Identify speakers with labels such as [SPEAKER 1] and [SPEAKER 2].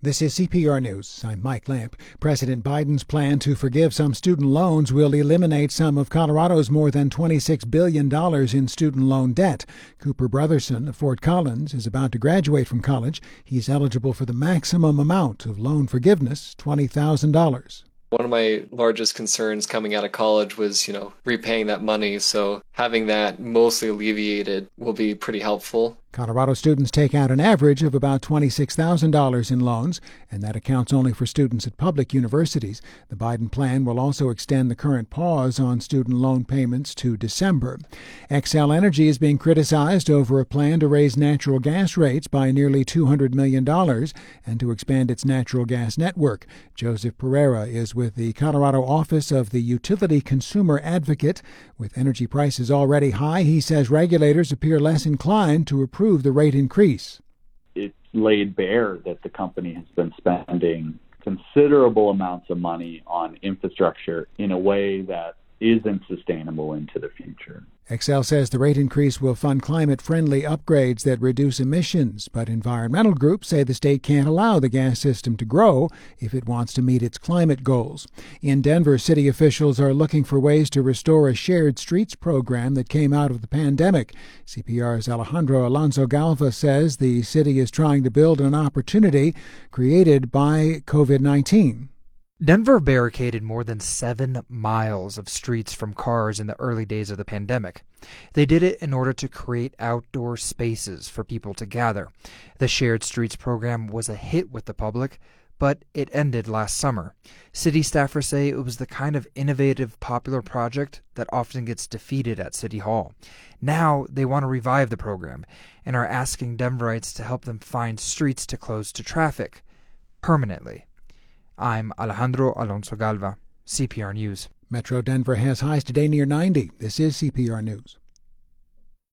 [SPEAKER 1] This is CPR News. I'm Mike Lamp. President Biden's plan to forgive some student loans will eliminate some of Colorado's more than $26 billion in student loan debt. Cooper Brotherson of Fort Collins is about to graduate from college. He's eligible for the maximum amount of loan forgiveness, $20,000.
[SPEAKER 2] One of my largest concerns coming out of college was, repaying that money. So having that mostly alleviated will be pretty helpful.
[SPEAKER 1] Colorado students take out an average of about $26,000 in loans, and that accounts only for students at public universities. The Biden plan will also extend the current pause on student loan payments to December. Xcel Energy is being criticized over a plan to raise natural gas rates by nearly $200 million and to expand its natural gas network. Joseph Pereira is with the Colorado office of the Utility Consumer Advocate. With energy prices already high, he says regulators appear less inclined to approve the rate increase.
[SPEAKER 3] It's laid bare that the company has been spending considerable amounts of money on infrastructure in a way that isn't sustainable into the future.
[SPEAKER 1] Xcel says the rate increase will fund climate-friendly upgrades that reduce emissions, but environmental groups say the state can't allow the gas system to grow if it wants to meet its climate goals. In Denver, city officials are looking for ways to restore a shared streets program that came out of the pandemic. CPR's Alejandro Alonso Galva says the city is trying to build an opportunity created by COVID-19.
[SPEAKER 4] Denver barricaded more than 7 miles of streets from cars in the early days of the pandemic. They did it in order to create outdoor spaces for people to gather. The Shared Streets program was a hit with the public, but it ended last summer. City staffers say it was the kind of innovative, popular project that often gets defeated at City Hall. Now they want to revive the program and are asking Denverites to help them find streets to close to traffic permanently. I'm Alejandro Alonso Galva, CPR News.
[SPEAKER 1] Metro Denver has highs today near 90. This is CPR News.